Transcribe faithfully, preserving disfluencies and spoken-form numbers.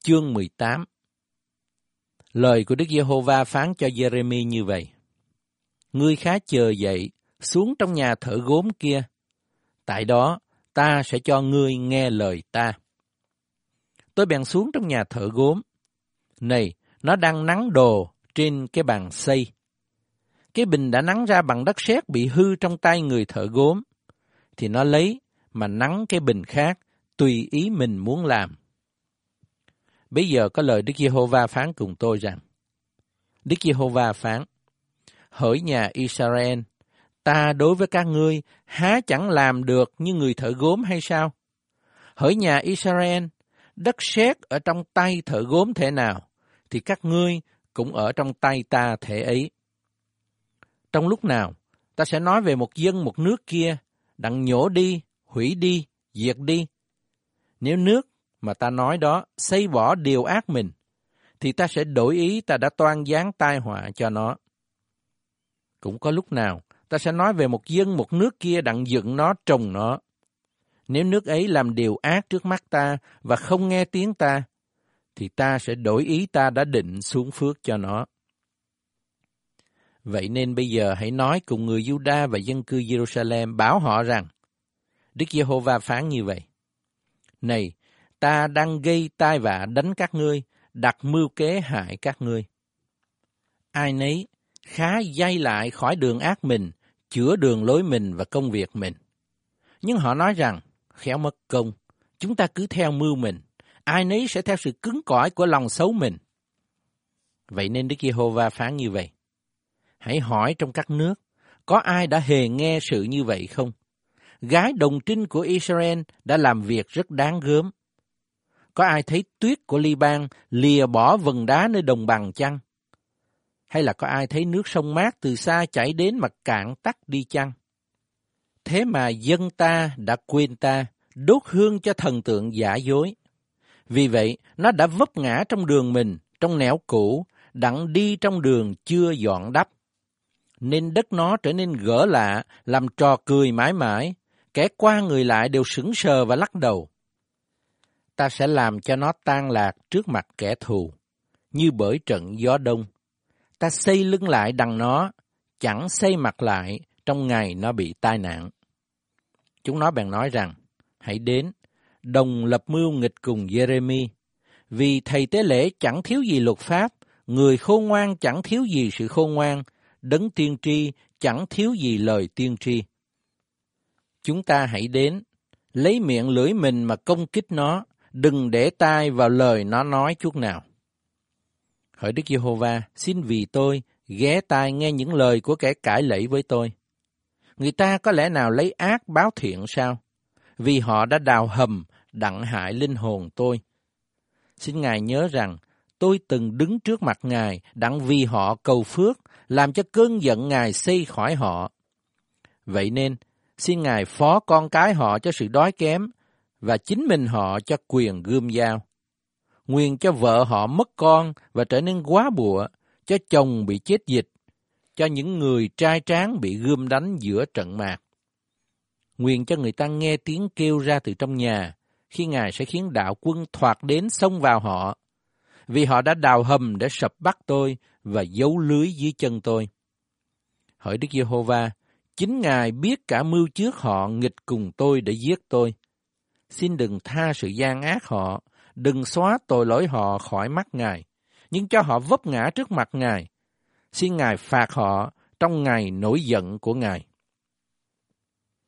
chương mười tám. Lời của Đức Giê-hô-va phán cho Giê-rê-mi như vậy: Ngươi khá chờ dậy, xuống trong nhà thợ gốm kia. Tại đó, ta sẽ cho ngươi nghe lời ta. Tôi bèn xuống trong nhà thợ gốm. Này, nó đang nắng đồ trên cái bàn xây. Cái bình đã nắng ra bằng đất sét bị hư trong tay người thợ gốm, thì nó lấy mà nắng cái bình khác, tùy ý mình muốn làm. Bây giờ có lời Đức Giê-hô-va phán cùng tôi rằng: Đức Giê-hô-va phán: Hỡi nhà Israel, ta đối với các ngươi há chẳng làm được như người thợ gốm hay sao? Hỡi nhà Israel, đất sét ở trong tay thợ gốm thể nào, thì các ngươi cũng ở trong tay ta thể ấy. Trong lúc nào, ta sẽ nói về một dân một nước kia, đặng nhổ đi, hủy đi, diệt đi. Nếu nước mà ta nói đó xây bỏ điều ác mình, thì ta sẽ đổi ý ta đã toan giáng tai họa cho nó. Cũng có lúc nào, ta sẽ nói về một dân một nước kia đặng dựng nó, trồng nó. Nếu nước ấy làm điều ác trước mắt ta và không nghe tiếng ta, thì ta sẽ đổi ý ta đã định xuống phước cho nó. Vậy nên bây giờ hãy nói cùng người Giu-đa và dân cư Giê-ru-sa-lem, bảo họ rằng: Đức Giê-hô-va phán như vậy: Này, ta đang gây tai vạ đánh các ngươi, đặt mưu kế hại các ngươi. Ai nấy khá dây lại khỏi đường ác mình, chữa đường lối mình và công việc mình. Nhưng họ nói rằng, khéo mất công, chúng ta cứ theo mưu mình, ai nấy sẽ theo sự cứng cỏi của lòng xấu mình. Vậy nên Đức Giê-hô-va phán như vậy: Hãy hỏi trong các nước, có ai đã hề nghe sự như vậy không? Gái đồng trinh của Israel đã làm việc rất đáng gớm. Có ai thấy tuyết của Li-ban lìa bỏ vầng đá nơi đồng bằng chăng? Hay là có ai thấy nước sông mát từ xa chảy đến mà cạn tắt đi chăng? Thế mà dân ta đã quên ta, đốt hương cho thần tượng giả dối. Vì vậy, nó đã vấp ngã trong đường mình, trong nẻo cũ, đặng đi trong đường chưa dọn đắp. Nên đất nó trở nên gỡ lạ, làm trò cười mãi mãi, kẻ qua người lại đều sững sờ và lắc đầu. Ta sẽ làm cho nó tan lạc trước mặt kẻ thù, như bởi trận gió đông. Ta xây lưng lại đằng nó, chẳng xây mặt lại trong ngày nó bị tai nạn. Chúng nó bèn nói rằng, hãy đến, đồng lập mưu nghịch cùng Giê-rê-mi, vì thầy tế lễ chẳng thiếu gì luật pháp, người khôn ngoan chẳng thiếu gì sự khôn ngoan, đấng tiên tri chẳng thiếu gì lời tiên tri. Chúng ta hãy đến, lấy miệng lưỡi mình mà công kích nó, đừng để tai vào lời nó nói chút nào. Hỡi Đức Giê-hô-va, xin vì tôi ghé tai nghe những lời của kẻ cãi lẫy với tôi. Người ta có lẽ nào lấy ác báo thiện sao? Vì họ đã đào hầm đặng hại linh hồn tôi. Xin Ngài nhớ rằng tôi từng đứng trước mặt Ngài đặng vì họ cầu phước, làm cho cơn giận Ngài xây khỏi họ. Vậy nên, xin Ngài phó con cái họ cho sự đói kém, và chính mình họ cho quyền gươm dao. Nguyền cho vợ họ mất con và trở nên quá bụa, cho chồng bị chết dịch, cho những người trai tráng bị gươm đánh giữa trận mạc. Nguyền cho người ta nghe tiếng kêu ra từ trong nhà, khi Ngài sẽ khiến đạo quân thoạt đến xông vào họ, vì họ đã đào hầm để sập bắt tôi và giấu lưới dưới chân tôi. Hỡi Đức Giê-hô-va, chính Ngài biết cả mưu trước họ nghịch cùng tôi để giết tôi. Xin đừng tha sự gian ác họ, đừng xóa tội lỗi họ khỏi mắt Ngài, nhưng cho họ vấp ngã trước mặt Ngài. Xin Ngài phạt họ trong ngày nổi giận của Ngài.